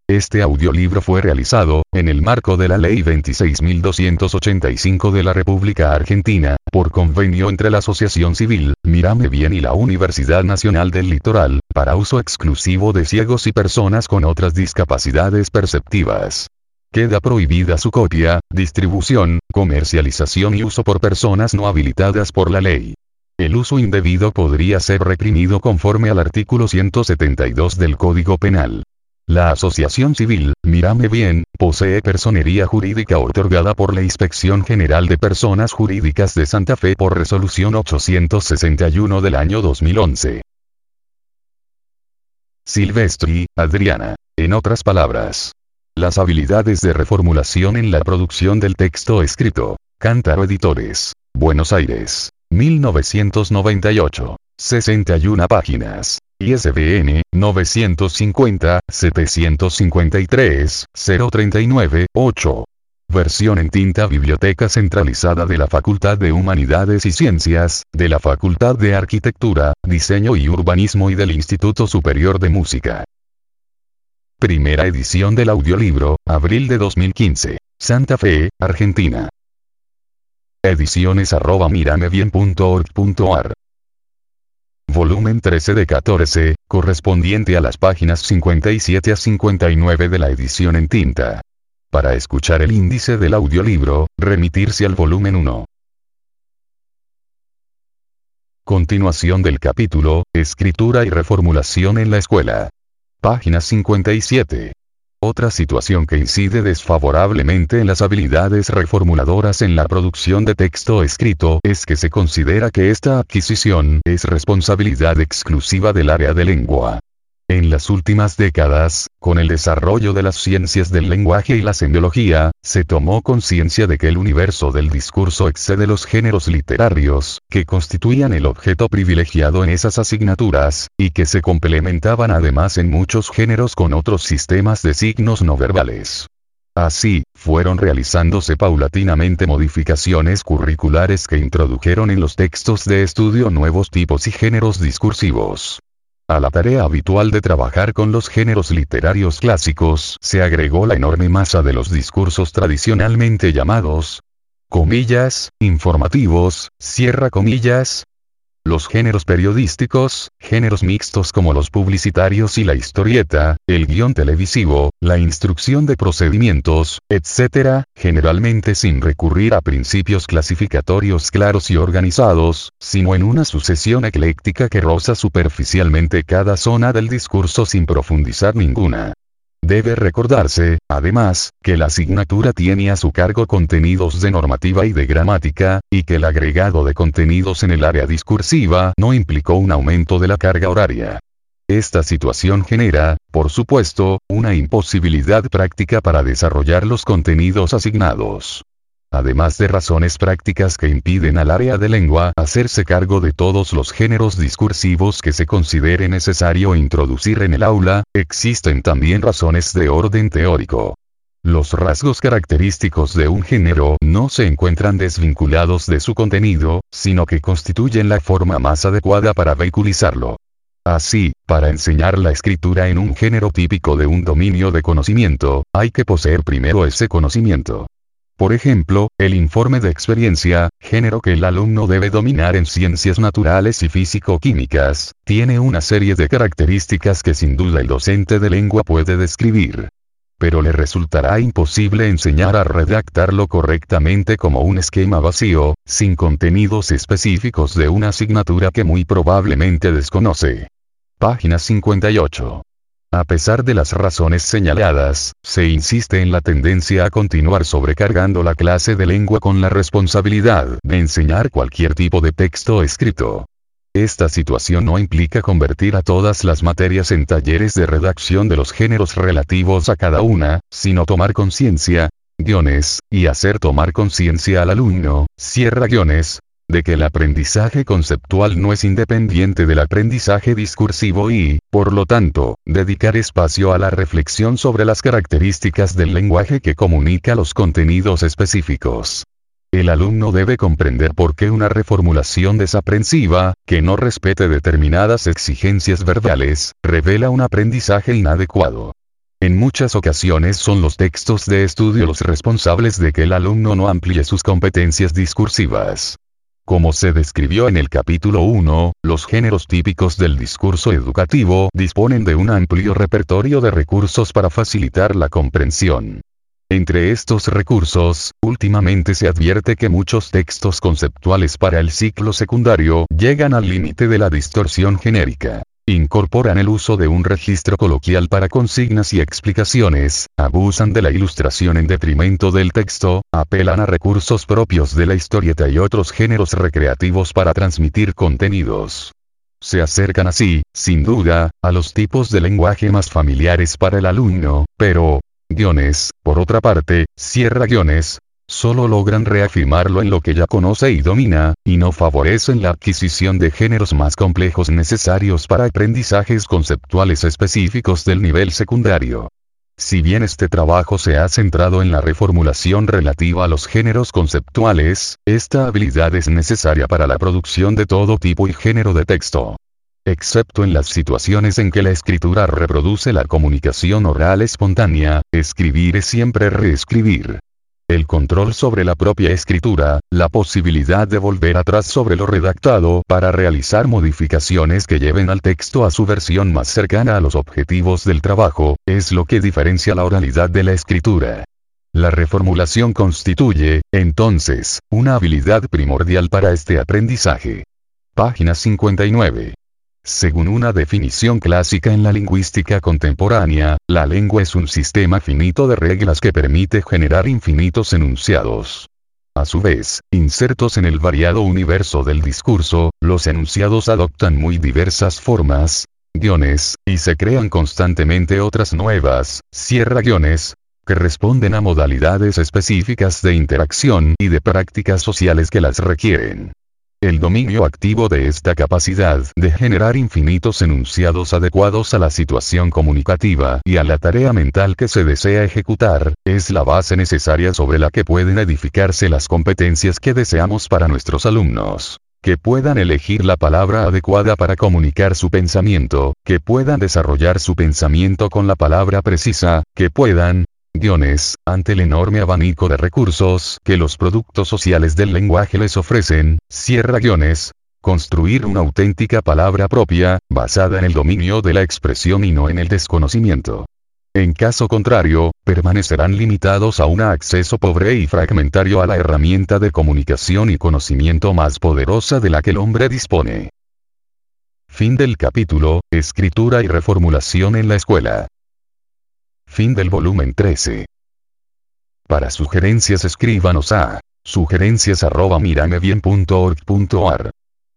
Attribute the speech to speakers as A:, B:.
A: Este audiolibro fue realizado, en el marco de la Ley 26.285 de la República Argentina, por convenio entre la Asociación Civil, Mírame Bien y la Universidad Nacional del Litoral, para uso exclusivo de ciegos y personas con otras discapacidades perceptivas. Queda prohibida su copia, distribución, comercialización y uso por personas no habilitadas por la ley. El uso indebido podría ser reprimido conforme al artículo 172 del Código Penal. La Asociación Civil, Mírame Bien, posee personería jurídica otorgada por la Inspección General de Personas Jurídicas de Santa Fe por resolución 861 del año 2011. Silvestri, Adriana. En otras palabras, las habilidades de reformulación en la producción del texto escrito. Cántaro Editores. Buenos Aires. 1998. 61 páginas. ISBN 950-753-039-8. Versión en tinta. Biblioteca Centralizada de la Facultad de Humanidades y Ciencias, de la Facultad de Arquitectura, Diseño y Urbanismo y del Instituto Superior de Música. Primera edición del audiolibro, abril de 2015. Santa Fe, Argentina. Ediciones@miramebien.org.ar. Volumen 13 de 14, correspondiente a las páginas 57 a 59 de la edición en tinta. Para escuchar el índice del audiolibro, remitirse al volumen 1. Continuación del capítulo, Escritura y reformulación en la escuela. Página 57. Otra situación que incide desfavorablemente en las habilidades reformuladoras en la producción de texto escrito es que se considera que esta adquisición es responsabilidad exclusiva del área de lengua. En las últimas décadas, con el desarrollo de las ciencias del lenguaje y la semiología, se tomó conciencia de que el universo del discurso excede los géneros literarios, que constituían el objeto privilegiado en esas asignaturas, y que se complementaban además en muchos géneros con otros sistemas de signos no verbales. Así, fueron realizándose paulatinamente modificaciones curriculares que introdujeron en los textos de estudio nuevos tipos y géneros discursivos. A la tarea habitual de trabajar con los géneros literarios clásicos se agregó la enorme masa de los discursos tradicionalmente llamados, comillas, informativos, cierra comillas, los géneros periodísticos, géneros mixtos como los publicitarios y la historieta, el guión televisivo, la instrucción de procedimientos, etc., generalmente sin recurrir a principios clasificatorios claros y organizados, sino en una sucesión ecléctica que roza superficialmente cada zona del discurso sin profundizar ninguna. Debe recordarse, además, que la asignatura tiene a su cargo contenidos de normativa y de gramática, y que el agregado de contenidos en el área discursiva no implicó un aumento de la carga horaria. Esta situación genera, por supuesto, una imposibilidad práctica para desarrollar los contenidos asignados. Además de razones prácticas que impiden al área de lengua hacerse cargo de todos los géneros discursivos que se considere necesario introducir en el aula, existen también razones de orden teórico. Los rasgos característicos de un género no se encuentran desvinculados de su contenido, sino que constituyen la forma más adecuada para vehiculizarlo. Así, para enseñar la escritura en un género típico de un dominio de conocimiento, hay que poseer primero ese conocimiento. Por ejemplo, el informe de experiencia, género que el alumno debe dominar en ciencias naturales y físico-químicas, tiene una serie de características que sin duda el docente de lengua puede describir. Pero le resultará imposible enseñar a redactarlo correctamente como un esquema vacío, sin contenidos específicos de una asignatura que muy probablemente desconoce. Página 58. A pesar de las razones señaladas, se insiste en la tendencia a continuar sobrecargando la clase de lengua con la responsabilidad de enseñar cualquier tipo de texto escrito. Esta situación no implica convertir a todas las materias en talleres de redacción de los géneros relativos a cada una, sino tomar conciencia, guiones, y hacer tomar conciencia al alumno, cierra guiones, de que el aprendizaje conceptual no es independiente del aprendizaje discursivo y, por lo tanto, dedicar espacio a la reflexión sobre las características del lenguaje que comunica los contenidos específicos. El alumno debe comprender por qué una reformulación desaprensiva, que no respete determinadas exigencias verbales, revela un aprendizaje inadecuado. En muchas ocasiones son los textos de estudio los responsables de que el alumno no amplíe sus competencias discursivas. Como se describió en el capítulo 1, los géneros típicos del discurso educativo disponen de un amplio repertorio de recursos para facilitar la comprensión. Entre estos recursos, últimamente se advierte que muchos textos conceptuales para el ciclo secundario llegan al límite de la distorsión genérica. Incorporan el uso de un registro coloquial para consignas y explicaciones, abusan de la ilustración en detrimento del texto, apelan a recursos propios de la historieta y otros géneros recreativos para transmitir contenidos. Se acercan así, sin duda, a los tipos de lenguaje más familiares para el alumno, pero, por otra parte, solo logran reafirmarlo en lo que ya conoce y domina, y no favorecen la adquisición de géneros más complejos necesarios para aprendizajes conceptuales específicos del nivel secundario. Si bien este trabajo se ha centrado en la reformulación relativa a los géneros conceptuales, esta habilidad es necesaria para la producción de todo tipo y género de texto. Excepto en las situaciones en que la escritura reproduce la comunicación oral espontánea, escribir es siempre reescribir. El control sobre la propia escritura, la posibilidad de volver atrás sobre lo redactado para realizar modificaciones que lleven al texto a su versión más cercana a los objetivos del trabajo, es lo que diferencia la oralidad de la escritura. La reformulación constituye, entonces, una habilidad primordial para este aprendizaje. Página 59. Según una definición clásica en la lingüística contemporánea, la lengua es un sistema finito de reglas que permite generar infinitos enunciados. A su vez, insertos en el variado universo del discurso, los enunciados adoptan muy diversas formas, y se crean constantemente otras nuevas, que responden a modalidades específicas de interacción y de prácticas sociales que las requieren. El dominio activo de esta capacidad de generar infinitos enunciados adecuados a la situación comunicativa y a la tarea mental que se desea ejecutar, es la base necesaria sobre la que pueden edificarse las competencias que deseamos para nuestros alumnos. Que puedan elegir la palabra adecuada para comunicar su pensamiento, que puedan desarrollar su pensamiento con la palabra precisa, que puedan, ante el enorme abanico de recursos que los productos sociales del lenguaje les ofrecen, construir una auténtica palabra propia, basada en el dominio de la expresión y no en el desconocimiento. En caso contrario, permanecerán limitados a un acceso pobre y fragmentario a la herramienta de comunicación y conocimiento más poderosa de la que el hombre dispone. Fin del capítulo, Escritura y reformulación en la escuela. Fin del volumen 13. Para sugerencias escríbanos a sugerencias@miramebien.org.ar